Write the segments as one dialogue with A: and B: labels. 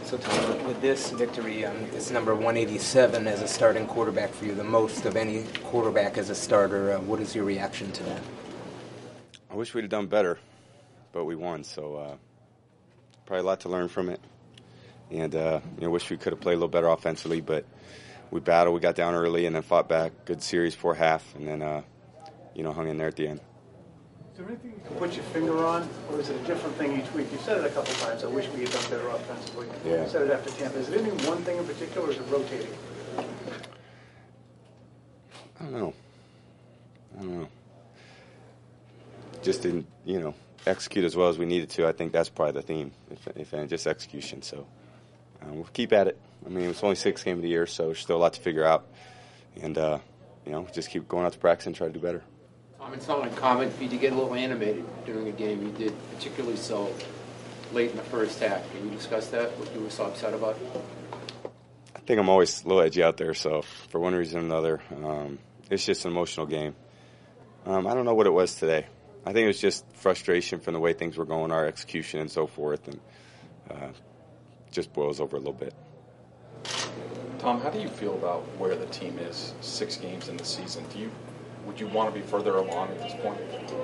A: So, Tom, with this victory, it's number 187 as a starting quarterback for you, the most of any quarterback as a starter. What is your reaction to that?
B: I wish we'd have done better, but we won, so probably a lot to learn from it. And wish we could have played a little better offensively, but we battled. We got down early and then fought back. Good series for half, and then hung in there at the end.
C: Is there anything you can put your finger on, or is it a different thing each week? You said it a couple times. I wish we had done better offensively.
B: Yeah.
C: You said it after Tampa. Is it any one thing in particular, or is it rotating?
B: I don't know. Just didn't, execute as well as we needed to. I think that's probably the theme, if any, just execution. So we'll keep at it. I mean, it's only 6 games of the year, so there's still a lot to figure out. And, just keep going out to practice and try to do better.
D: Tom, it's not uncommon for you to get a little animated during a game. You did particularly so late in the first half. Can you discuss that, what you were so upset about?
B: I think I'm always a little edgy out there, so for one reason or another, it's just an emotional game. I don't know what it was today. I think it was just frustration from the way things were going, our execution and so forth, and just boils over a little bit.
E: Tom, how do you feel about where the team is 6 games in the season? Would you want to be further along at this point?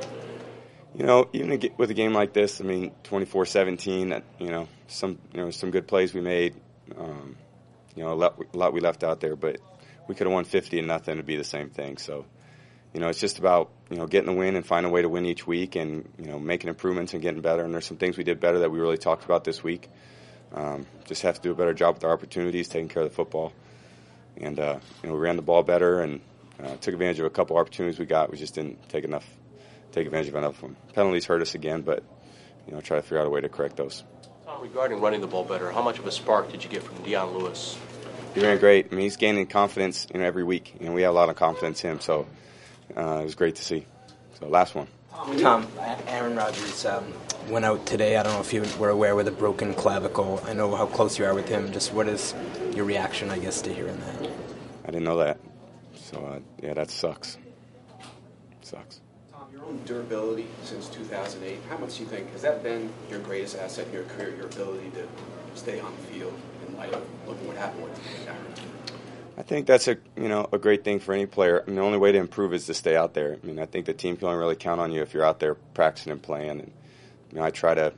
B: Even with a game like this, 24-17, some good plays we made, a lot we left out there, but we could have won 50-0 to be the same thing. So, it's just about, getting the win and finding a way to win each week and, making improvements and getting better. And there's some things we did better that we really talked about this week. Just have to do a better job with our opportunities, taking care of the football. And, we ran the ball better and took advantage of a couple opportunities we got. We just didn't take advantage of enough of them. Penalties hurt us again, but, try to figure out a way to correct those.
F: Tom, regarding running the ball better, how much of a spark did you get from Dion Lewis?
B: He ran great. He's gaining confidence every week. We have a lot of confidence in him, so it was great to see. So last one.
A: Tom, Aaron Rodgers went out today. I don't know if you were aware, with a broken clavicle. I know how close you are with him. Just what is your reaction, I guess, to hearing that?
B: I didn't know that. So, that sucks. Sucks.
G: Tom, your own durability since 2008, how much do you think, has that been your greatest asset in your career, your ability to stay on the field in light of looking what happened with Aaron?
B: I think that's a great thing for any player. The only way to improve is to stay out there. I think the team can only really count on you if you're out there practicing and playing. And I try to,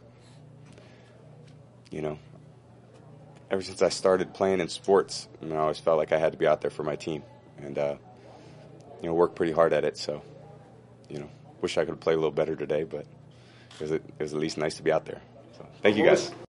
B: ever since I started playing in sports, I always felt like I had to be out there for my team, and worked pretty hard at it. So, wish I could have played a little better today, but it was at least nice to be out there. So, thank you guys.